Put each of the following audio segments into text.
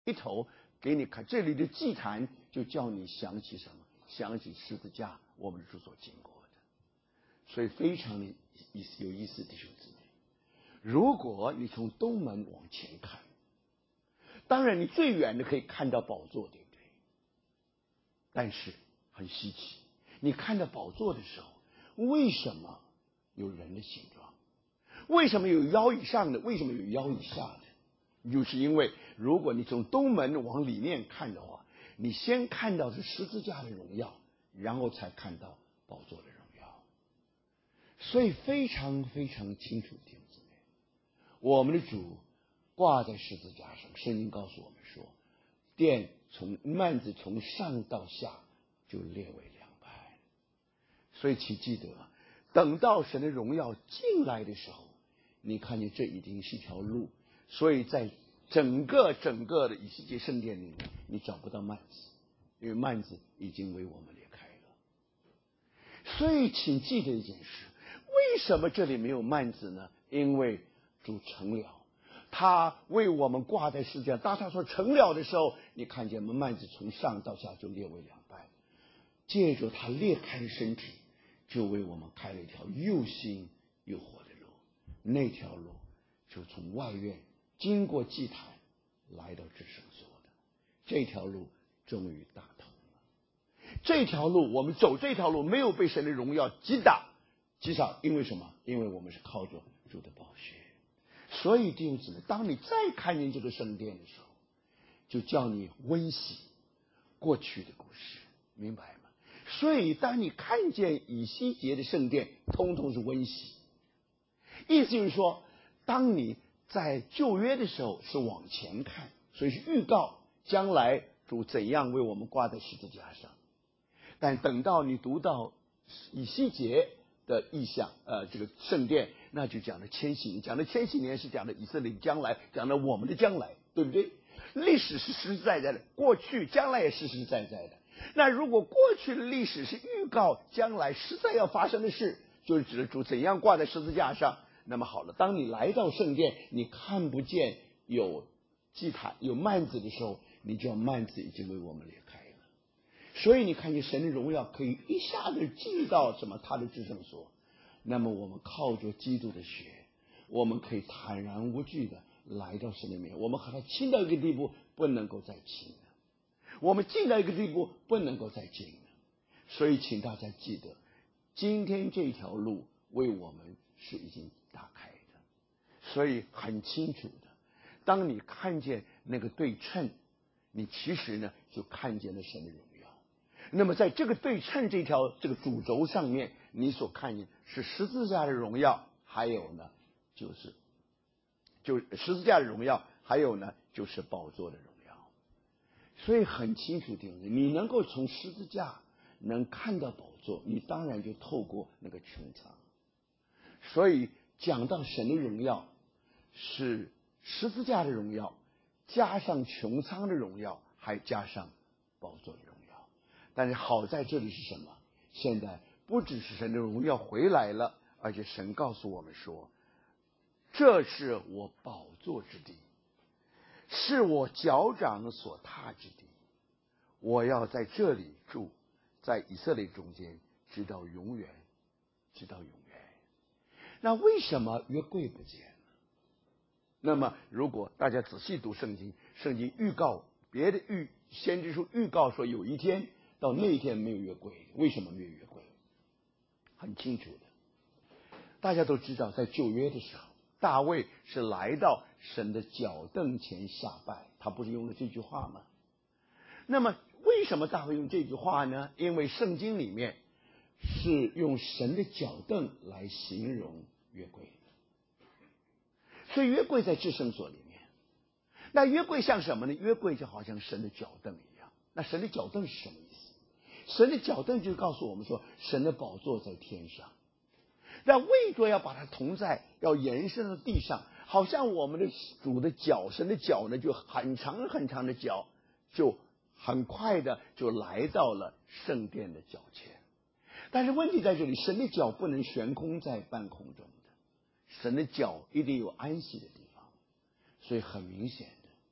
一头给你看，这里的祭坛就叫你想起什么？想起十字架，我们是所经过的。所以非常的有意思，弟兄姊妹。如果你从东门往前看，当然你最远的可以看到宝座，对不对？但是很稀奇，你看到宝座的时候，为什么有人的形状？为什么有腰以上的？为什么有腰以下的？就是因为如果你从东门往里面看的话，你先看到是十字架的荣耀，然后才看到宝座的荣耀。所以非常非常清楚，弟兄姊妹，我们的主挂在十字架上，圣经告诉我们说，殿幔子从上到下就裂为两半。所以请记得，等到神的荣耀进来的时候，你看见这已经是一条路。所以在整个的以西结圣殿里面，你找不到幔子，因为幔子已经为我们裂开了。所以请记得一件事，为什么这里没有幔子呢？因为主成了，他为我们挂在十字架。当他说成了的时候，你看见幔子从上到下就裂为两半，借着他裂开的身体，就为我们开了一条又新又活的路。那条路就从外院经过祭坛来到至圣所的，这条路终于打通了。这条路我们走这条路没有被神的荣耀击扫，因为什么？因为我们是靠着主的宝血。所以弟兄姊妹，当你再看见这个圣殿的时候，就叫你温习过去的故事，明白吗？所以当你看见以西结的圣殿，通通是温习。意思就是说，当你在旧约的时候是往前看，所以是预告将来主怎样为我们挂在十字架上。但等到你读到以西结的意象，这个圣殿，那就讲了千禧年，讲了千禧年是讲的以色列将来，讲了我们的将来，对不对？历史是实实在在的，过去将来也实实在在的。那如果过去的历史是预告将来实在要发生的事，就是指的主怎样挂在十字架上。那么好了，当你来到圣殿，你看不见有祭坛有幔子的时候，你就要幔子已经为我们裂开了。所以你看见神的荣耀可以一下子进到什么他的至圣所。那么我们靠着基督的血，我们可以坦然无惧的来到神的面前。我们和他亲到一个地步，不能够再亲了；我们近到一个地步，不能够再近了。所以请大家记得，今天这条路为我们是已经打开的。所以很清楚的，当你看见那个对称，你其实呢就看见了神的荣耀。那么在这个对称这个主轴上面，你所看见是十字架的荣耀，还有呢就是十字架的荣耀，还有呢就是宝座的荣耀。所以很清楚的，你能够从十字架能看到宝座，你当然就透过那个穹苍。所以讲到神的荣耀，是十字架的荣耀，加上穹苍的荣耀，还加上宝座的荣耀。但是好在这里是什么？现在不只是神的荣耀回来了，而且神告诉我们说，这是我宝座之地，是我脚掌所踏之地，我要在这里住，在以色列中间，直到永远，直到永远。那为什么约柜不见了？那么如果大家仔细读圣经，圣经预告别的先知书预告说有一天到那一天没有约柜，为什么没有约柜？很清楚的，大家都知道，在旧约的时候，大卫是来到神的脚凳前下拜，他不是用了这句话吗？那么为什么大卫用这句话呢？因为圣经里面是用神的脚凳来形容约柜的，所以约柜在至圣所里面。那约柜像什么呢？约柜就好像神的脚凳一样。那神的脚凳是什么意思？神的脚凳就告诉我们说，神的宝座在天上。那为着要把它同在，要延伸到地上，好像我们的主的脚，神的脚呢，就很长很长的脚，就很快的就来到了圣殿的脚前。但是问题在这里，神的脚不能悬空在半空中的，神的脚一定有安息的地方。所以很明显的，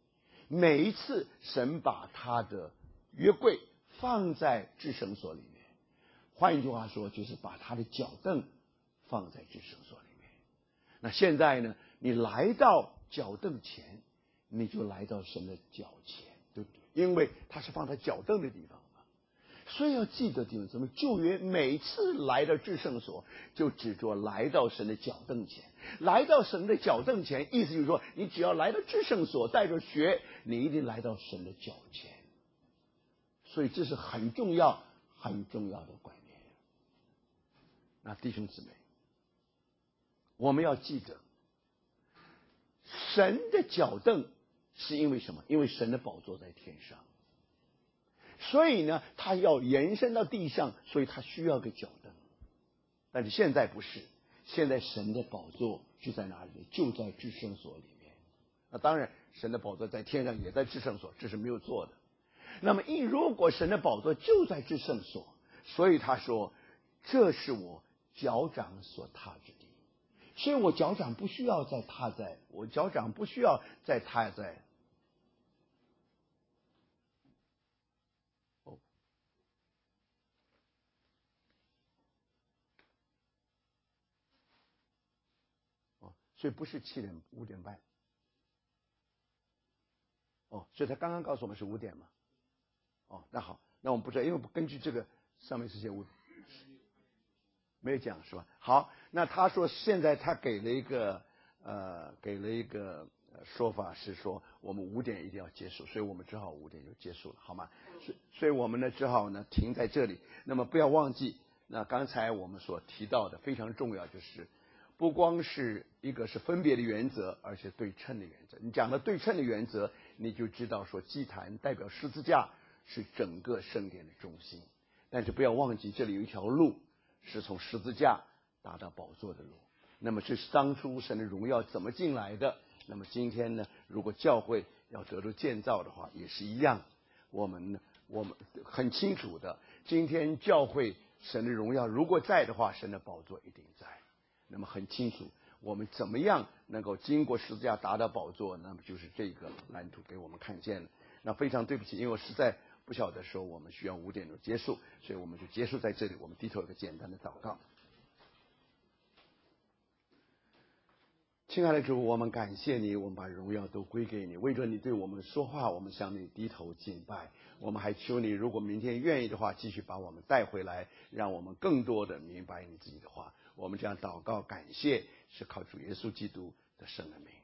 每一次神把他的约柜放在至圣所里面，换一句话说，就是把他的脚凳放在至圣所里面。那现在呢，你来到脚凳前，你就来到神的脚前，对不对？因为他是放在脚凳的地方嘛。所以要记得弟兄姊妹，旧约每次来到至圣所，就指着来到神的脚凳前。来到神的脚凳前，意思就是说，你只要来到至圣所，带着血，你一定来到神的脚前。所以这是很重要、很重要的观念。那弟兄姊妹，我们要记得，神的脚凳是因为什么？因为神的宝座在天上，所以呢，他要延伸到地上，所以他需要个脚凳。但是现在不是，现在神的宝座就在哪里？就在至圣所里面。那当然，神的宝座在天上，也在至圣所，这是没有错的。那么如果神的宝座就在至圣所，所以他说，这是我脚掌所踏之地。所以我脚掌不需要再踏在，我脚掌不需要再踏在。所以不是5点半。所以他刚刚告诉我们是5点嘛。那好，那我们不知道，因为根据这个上面是写5，没有讲是吧？好，那他说现在他给了一个说法是说我们5点一定要结束，所以我们只好5点就结束了，好吗？所以我们呢只好呢停在这里。那么不要忘记，那刚才我们所提到的非常重要，就是不光是一个是分别的原则，而且对称的原则。你讲了对称的原则，你就知道说祭坛代表十字架是整个圣殿的中心。但是不要忘记，这里有一条路是从十字架达到宝座的路。那么这是当初神的荣耀怎么进来的？那么今天呢，如果教会要得到建造的话，也是一样。我们很清楚的，今天教会神的荣耀如果在的话，神的宝座一定在。那么很清楚，我们怎么样能够经过十字架达到宝座？那么就是这个蓝图给我们看见了。那非常对不起，因为我实在不晓得说我们需要5点钟结束，所以我们就结束在这里。我们低头一个简单的祷告。亲爱的主，我们感谢你，我们把荣耀都归给你。为着你对我们说话，我们向你低头敬拜。我们还求你，如果明天愿意的话，继续把我们带回来，让我们更多的明白你自己的话。我们这样祷告感谢，是靠主耶稣基督的圣名。